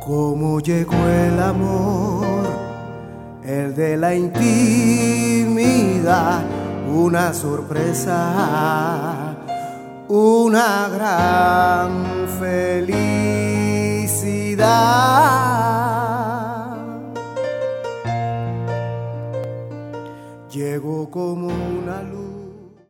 cómo llegó el amor, el de la intimidad, una sorpresa, una gran felicidad.